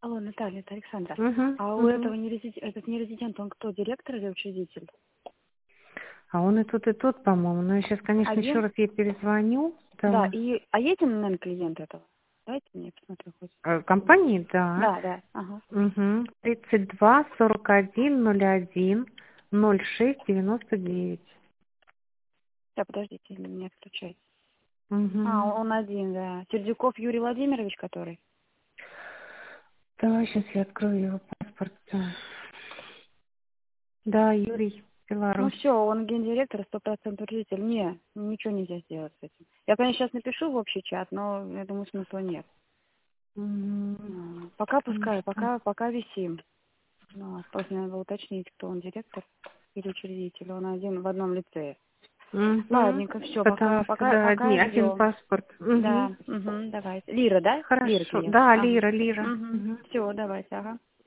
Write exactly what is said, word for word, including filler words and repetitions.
Алло, Наталья, это Александра. Угу, А у угу. этого не резидент, этот не резидент, он кто, директор или учредитель? А он и тут, и тут, по-моему. Но я сейчас, конечно, еще Один? раз ей перезвоню. Да, Да. и, а едем, наверное, клиент этого? Дайте мне посмотрю хоть. Э, Компании, да. Да, да, ага. Угу. тридцать два сорок один ноль один ноль шесть девяносто девять. Да, подождите, не меня включать. А, Угу. он он один, да. Сердюков Юрий Владимирович, который? Давай сейчас я открою его паспорт. Да, Юрий, Ну Беларусь. все, он гендиректор, сто процентов учредитель. Не, ничего нельзя сделать с этим. Я, конечно, сейчас напишу в общий чат, но я думаю, смысла нет. Угу. М, Пока Потому пускай, что... пока, пока висим. Ну, просто надо было уточнить, кто он, директор или учредитель. Он один в одном лице. Угу. Ладненько, все, Потому пока, что, пока, да, одни, пока один ждем. паспорт. Угу. Да, угу, давайте. Лира, да? Лира Хорошо. клиент. Да, Ага. Лира, Лира. Угу. Угу. Все, давайте, ага.